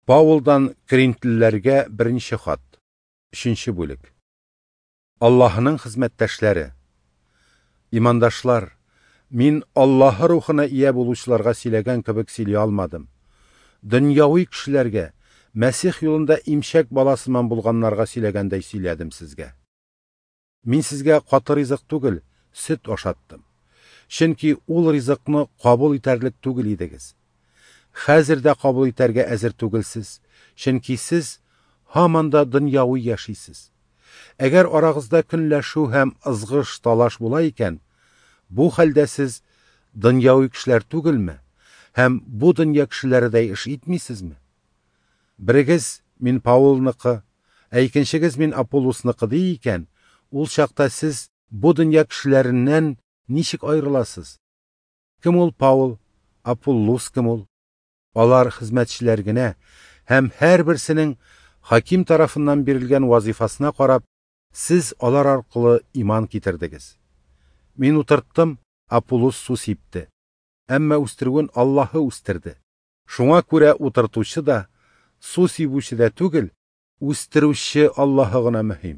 Паулдан Коринтлілерге бірінші хат. 3-ші бөлік. Аллаһының хезмәттәшләре. Имандашлар, мин Аллаһы рухына ия булучыларга сөйләгән кебек сөйли алмадым. Дөньяви кешеләргә, Мәсих юлында имшәк баласыман булганнарга сөйләгәндәй сөйләдем сезгә. Мин сезгә каты ризык түгел, сөт ашаттым. Чөнки ул ризыкны кабул итәрлек түгел идегез. Хәзер дә кабул итәргә әзер түгелсез, чөнки сез һаман да дөньяви яшисез. Әгәр арагызда көнләшү һәм ызгыш талаш була икән, бу хәлдә сез дөньяви кешеләр түгелме, һәм бу дөнья кешеләрдәй эш итмисезме? Берегез мин Паулныкы, икенчегез мин Аполлосныкы ди икән, ул чакта сез бу дөнья кешеләреннән ничек аерыласыз? Кем ул Паул, Аполлос кем ул? Алар хезмәтчеләр генә һәм һәрберсенең хаким тарафыннан бирелгән вазифасына карап, сез алар аркылы иман китердегез. Мин утырттым, Аполлос су сипте. Әмма үстерүен Аллаһы үстерде. Шуңа күрә утыртучы да, су сибүче дә түгел, үстерүче Аллаһы гына мөһим.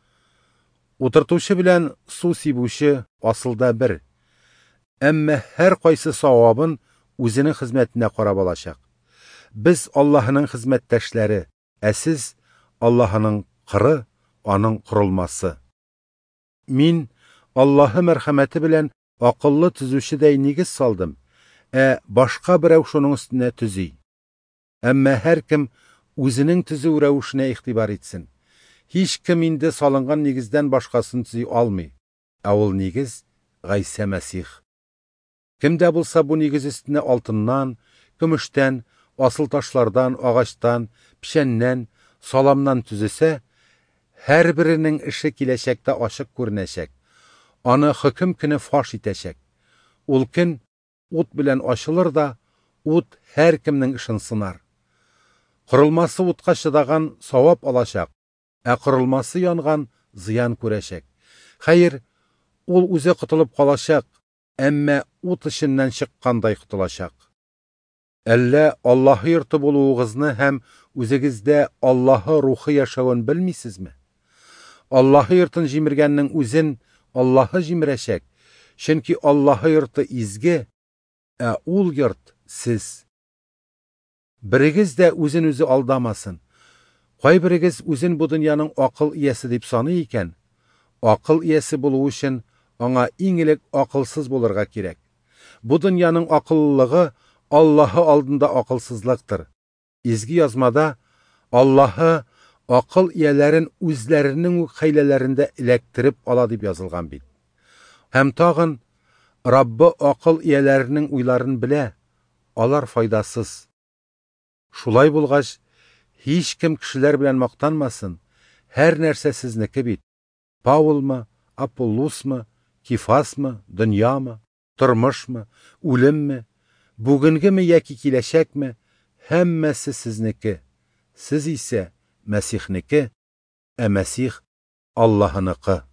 Утыртучы белән су сибүче асылда бер. Әмма һәр кайсы савабын үзенең хезмәтенә карап алачак. Без Аллаһының хезмәттәшләре, сез Аллаһының кыры, аның корылмасы. Мин Аллаһы мәрхәмәте белән акыллы төзүчедәй нигез салдым, башка берәү шуның өстенә төзи. Әмма һәркем үзенең төзү рәвешенә игътибар итсен. Һич кем инде салынган нигездән башкасын төзи алмый. Ул нигез Гайса Мәсих. Кемдә булса бу нигез өстенә алтыннан, көмештән, асыл ташлардан, агачтан, пишәннән, саламнан төзесә, һәрберенең эше киләчәктә ачык күренәчәк. Аны хөкем көне фаш итәчәк. Ул көн ут белән ачылыр да, ут һәркемнең эшен сынар. Корылмасы утка чыдаган савап алачак, корылмасы янган зыян күрәчәк. Хәер, ул үзе кытылып калачак, әмма ут эшеннән чыккандай кытылачак. Әллә Аллаһы йорты булуыгызны һәм үзегездә Аллаһы рухы яшәвен белмисезме? Аллаһы йортын җимергәннең үзен Аллаһы җимерәчәк, чөнки Аллаһы йорты изге, ул йорт сез. Берегез дә үзен үзе алдамасын. Кайберегез үзен бу дөньяның акыл иясе дип саный икән, акыл иясе булу өчен аңа иң элек акылсыз булырга кирәк. Бу дөньяның акыллылыгы Аллаһы алдында акылсызлыктыр. Изге язмада Аллаһы акыл ияләрен үзләренең хәйләләрендә эләктереп ала дип язылган бит. Һәм тагын Раббы акыл ияләренең уйларын белә, алар файдасыз. Шулай булгач, һич кем кешеләр белән мактанмасын, һәр нәрсә сезнеке бит. Паулмы, Аполлосмы, Кифасмы, дөньямы, тормышмы, үлемме, бүгенгеме яки киләчәкме, һәммәсе сезнеке. Сез исә Мәсихнеке, Мәсих Аллаһыныкы.